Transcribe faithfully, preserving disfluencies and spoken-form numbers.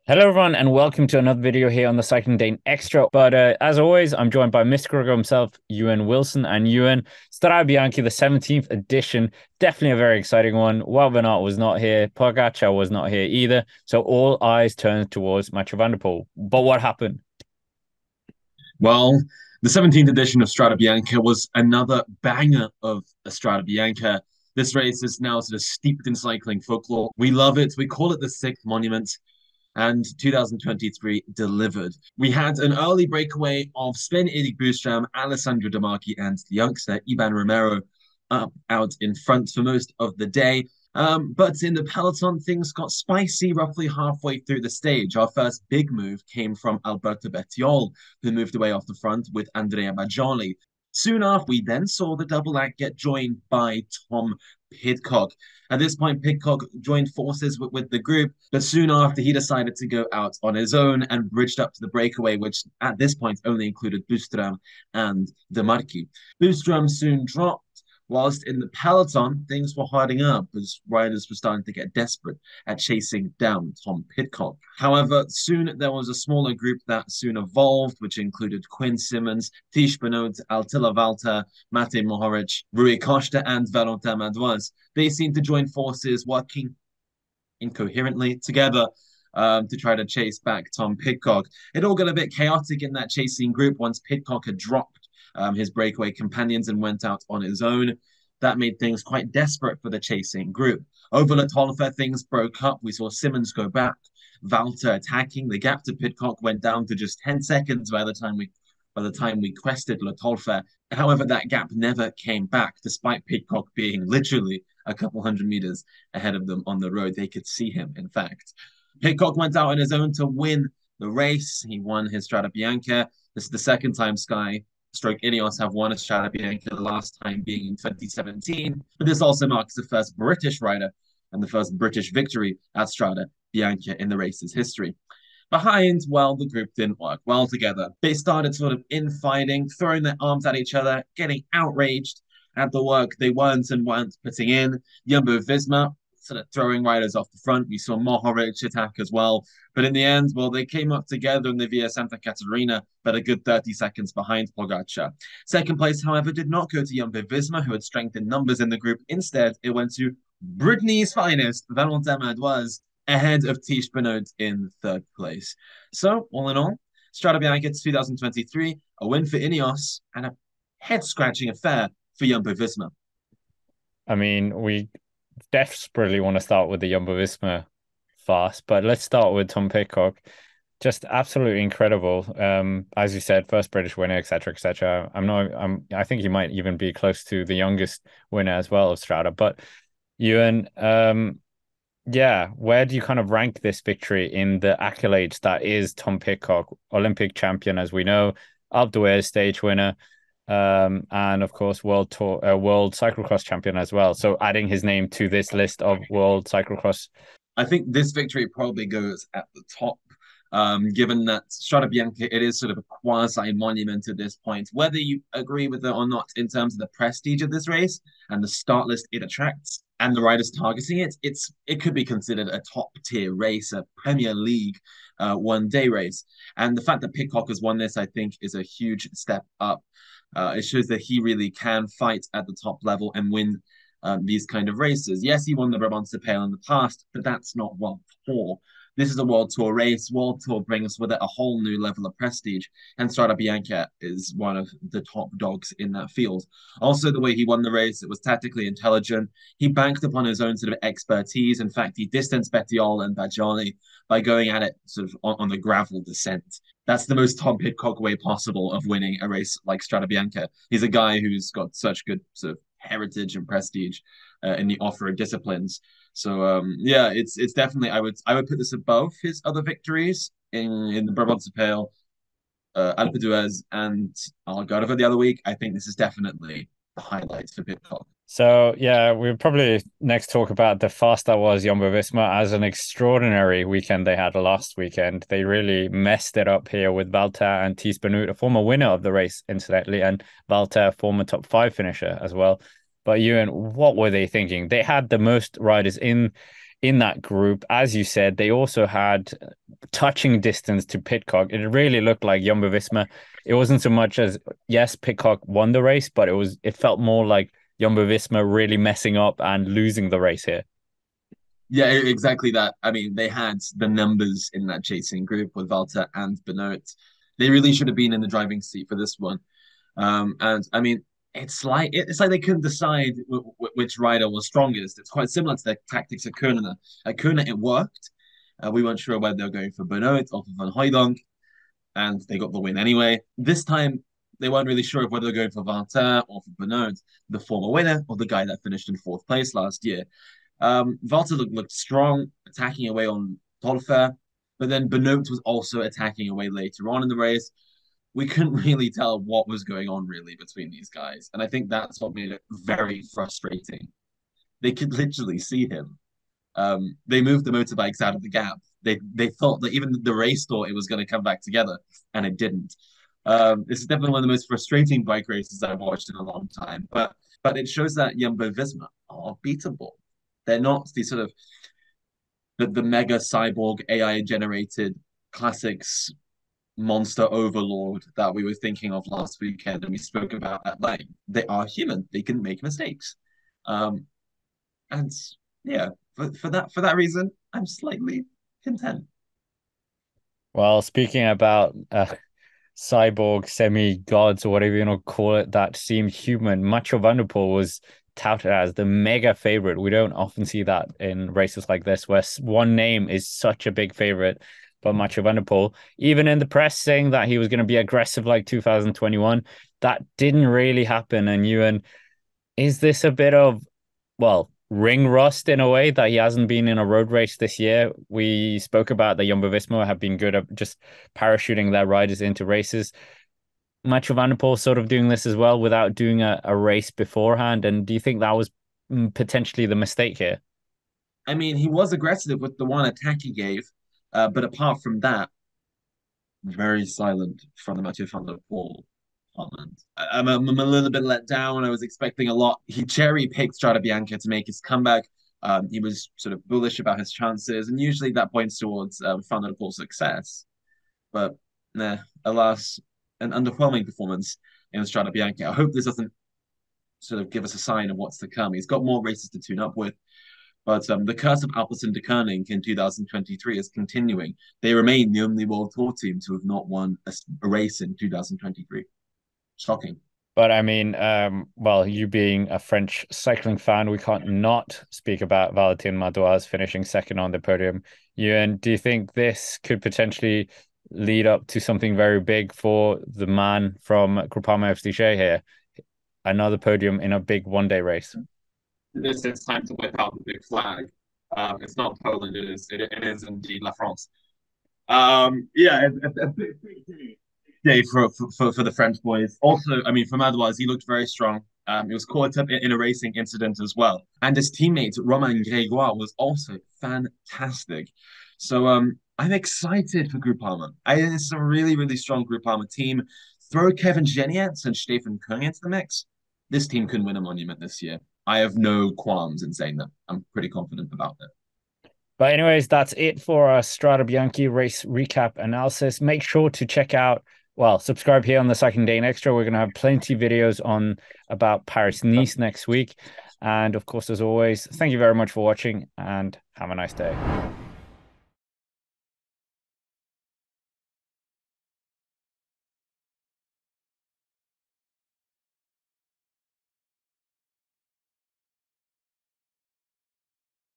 Hello, everyone, and welcome to another video here on the Cycling Dane Extra. But uh, as always, I'm joined by Mister Gregor himself, Ewan Wilson. And Ewan, Strade Bianche, the seventeenth edition, definitely a very exciting one. Wout van Aert was not here. Pogacar was not here either. So all eyes turned towards Mathieu van der Poel. But what happened? Well, the seventeenth edition of Strade Bianche was another banger of a Strade Bianche. This race is now sort of steeped in cycling folklore. We love it. We call it the sixth monument, and two thousand twenty-three delivered. We had an early breakaway of Sven-Erik Bostrom, Alessandro De Marchi, and the youngster Iban Romero up out in front for most of the day. Um, but in the peloton, things got spicy roughly halfway through the stage. Our first big move came from Alberto Bettiol, who moved away off the front with Andrea Bajoli. Soon after, we then saw the double act get joined by Tom Pidcock. At this point, Pidcock joined forces with, with the group, but soon after, he decided to go out on his own and bridged up to the breakaway, which at this point only included Bostrom and De Marchi. Bostrom soon dropped. Whilst in the peloton, things were hardening up as riders were starting to get desperate at chasing down Tom Pidcock. However, soon there was a smaller group that soon evolved, which included Quinn Simmons, Tish Benoit, Attila Valter, Matej Mohoric, Rui Costa, and Valentin Madouas. They seemed to join forces, working incoherently together um, to try to chase back Tom Pidcock. It all got a bit chaotic in that chasing group once Pidcock had dropped um, his breakaway companions and went out on his own. That made things quite desperate for the chasing group. Over La Tolfa, things broke up. We saw Simmons go back, Valter attacking. The gap to Pidcock went down to just ten seconds by the time we by the time we quested La Tolfa. However, that gap never came back, despite Pidcock being literally a couple hundred meters ahead of them on the road. They could see him, in fact. Pidcock went out on his own to win the race. He won his Strade Bianche. This is the second time Sky Stroke Ineos have won a Strade Bianche, the last time being in twenty seventeen. But this also marks the first British rider and the first British victory at Strade Bianche in the race's history. Behind, well, the group didn't work well together. They started sort of infighting, throwing their arms at each other, getting outraged at the work they weren't and weren't putting in. Jumbo Visma sort of throwing riders off the front. We saw Mohoric attack as well. But in the end, well, they came up together in the Via Santa Caterina, but a good thirty seconds behind Pogacar. Second place, however, did not go to Jumbo Visma, who had strengthened numbers in the group. Instead, it went to Brittany's finest, Valentin Madouas, ahead of Tish Benoit in third place. So, all in all, Strade Bianche twenty twenty-three, a win for Ineos and a head-scratching affair for Jumbo Visma. I mean, we desperately want to start with the Jumbo Visma fast, but let's start with Tom Pidcock. Just absolutely incredible. Um, as you said, first British winner, et cetera, et cetera. I'm not. I'm. I think he might even be close to the youngest winner as well of Strade. But Ewan, um, yeah, where do you kind of rank this victory in the accolades that is Tom Pidcock, Olympic champion, as we know, Alpe d'Huez stage winner, um, and of course world tour, uh, world cyclocross champion as well. So adding his name to this list of world cyclocross. I think this victory probably goes at the top, um, given that Strade Bianche, it is sort of a quasi monument at this point. Whether you agree with it or not in terms of the prestige of this race and the start list it attracts and the riders targeting it, it's it could be considered a top tier race, a Premier League uh, one day race. And the fact that Pidcock has won this, I think, is a huge step up. Uh, it shows that he really can fight at the top level and win um, these kind of races. Yes, he won the Brabantse Pijl in the past, but that's not World Tour. This is a World Tour race. World Tour brings with it a whole new level of prestige, and Strade Bianche is one of the top dogs in that field. Also, the way he won the race, it was tactically intelligent. He banked upon his own sort of expertise. In fact, he distanced Bettiol and Bajoli by going at it sort of on, on the gravel descent. That's the most Tom Pidcock way possible of winning a race like Strade Bianche. He's a guy who's got such good sort of heritage and prestige uh, in the off-road disciplines. So um, yeah, it's it's definitely I would I would put this above his other victories in in the Brabantse Pijl, uh, Alpe d'Huez, and Algarve the other week. I think this is definitely the highlight for Pidcock. So yeah, we'll probably next talk about the fast that was Jumbo Visma as an extraordinary weekend they had last weekend. They really messed it up here with Valter and Tish Benoit, a former winner of the race, incidentally, and Valter, former top five finisher as well. But Ewan, what were they thinking? They had the most riders in in that group. As you said, they also had touching distance to Pidcock. It really looked like Jumbo-Visma. It wasn't so much as, yes, Pidcock won the race, but it was it felt more like Jumbo-Visma really messing up and losing the race here. Yeah, e- exactly that. I mean, they had the numbers in that chasing group with Valter and Benoit. They really should have been in the driving seat for this one. Um, and I mean, it's like it's like they couldn't decide w- w- which rider was strongest. It's quite similar to the tactics at Kuurne. At Kuurne, it worked. Uh, we weren't sure whether they were going for Benoit or for Van Hooydonk, and they got the win anyway. This time, they weren't really sure of whether they're going for Valter or for Benoit, the former winner or the guy that finished in fourth place last year. Um, Valter looked, looked strong, attacking away on Tolfer, but then Benoit was also attacking away later on in the race. We couldn't really tell what was going on really between these guys, and I think that's what made it very frustrating. They could literally see him. Um, they moved the motorbikes out of the gap. They they thought that even the race thought it was going to come back together, and it didn't. Um, this is definitely one of the most frustrating bike races I've watched in a long time. But but it shows that Jumbo Visma are beatable. They're not the sort of the, the mega cyborg A I generated classics monster overlord that we were thinking of last weekend and we spoke about at length. They are human. They can make mistakes. Um, and yeah, for, for that for that reason, I'm slightly content. Well, speaking about uh, cyborg semi-gods or whatever you want to call it that seemed human, Mathieu van der Poel was touted as the mega favorite. We don't often see that in races like this where one name is such a big favorite. But Mathieu van der Poel, even in the press saying that he was going to be aggressive like two thousand twenty-one, that didn't really happen. And Ewan, is this a bit of, well, ring rust in a way that he hasn't been in a road race this year? We spoke about the Jumbo Visma have been good at just parachuting their riders into races. Mathieu van der Poel sort of doing this as well without doing a, a race beforehand. And do you think that was mm, potentially the mistake here? I mean, he was aggressive with the one attack he gave, uh, but apart from that, very silent from the Mathieu van der Poel comment. I, am I'm, I'm a little bit let down. I was expecting a lot. He cherry picked Strada Bianca to make his comeback. Um, he was sort of bullish about his chances, and usually that points towards um, Van der Poel's success. But nah, alas, an underwhelming performance in Strada Bianca. I hope this doesn't sort of give us a sign of what's to come. He's got more races to tune up with. But um, the curse of Alpecin de Koning in two thousand twenty-three is continuing. They remain the only World Tour team to have not won a, a race in two thousand twenty-three. Shocking. But I mean, um, well, you being a French cycling fan, we can't not speak about Valentin Madouas finishing second on the podium. Ewan, do you think this could potentially lead up to something very big for the man from Groupama F D J here? Another podium in a big one-day race. This is time to whip out the big flag. Um, it's not Poland, it is it, it is indeed La France. Um, yeah, a, a, a big, big day for, for for the French boys. Also, I mean, for Madouas, he looked very strong. Um, he was caught up in, in a racing incident as well, and his teammate Romain Grégoire was also fantastic. So, um, I'm excited for Groupama. I think it's a really, really strong Groupama team. Throw Kevin Genietz and Stefan Kung into the mix. This team can win a monument this year. I have no qualms in saying that. I'm pretty confident about it. But anyways, that's it for our Strada Bianchi race recap analysis. Make sure to check out, well, subscribe here on the Cycling Day Extra. We're going to have plenty of videos on about Paris-Nice next week. And of course, as always, thank you very much for watching and have a nice day.